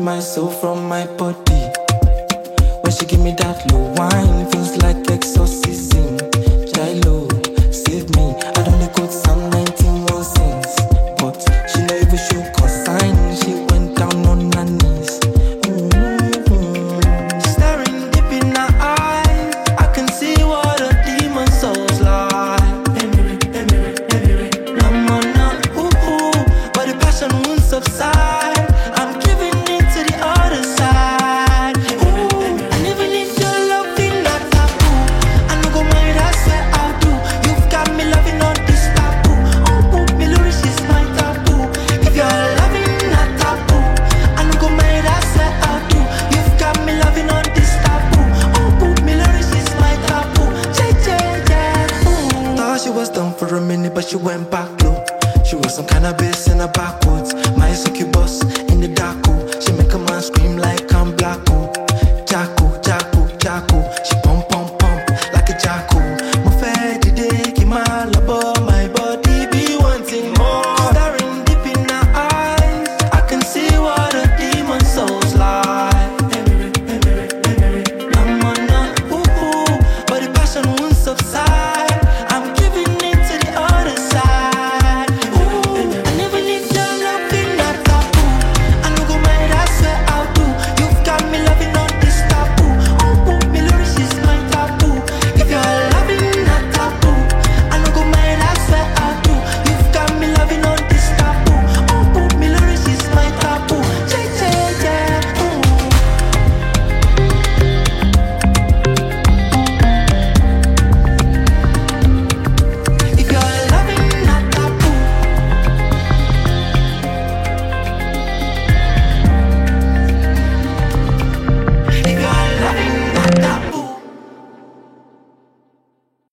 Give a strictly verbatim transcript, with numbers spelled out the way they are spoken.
my soul from my body. When she give me that low wine, feels like exorcism. Jilo, save me. I don't dey quote Psalm nineteen one since, but she no even show consign. She went down on her knees. Mm-hmm. Staring deep in her eyes, I can see what a demon soul's like. Emily, Emily, Emily, no more, no, ooh, ooh, but the passion won't subside. I'm giving in to the other side. Ooh, and even if your love is not taboo, I no go mind, I swear I'll do. You've got me loving on this taboo. Oh, oh, Melody, she's my taboo. If you're loving not taboo, I no go mind, I swear I'll do. You've got me loving on this taboo. Oh, oh, Melody, she's my taboo. J J, yeah. Ooh. Thought she was done for a minute, but she went back low. She was some cannabis in her backwoods. My so cute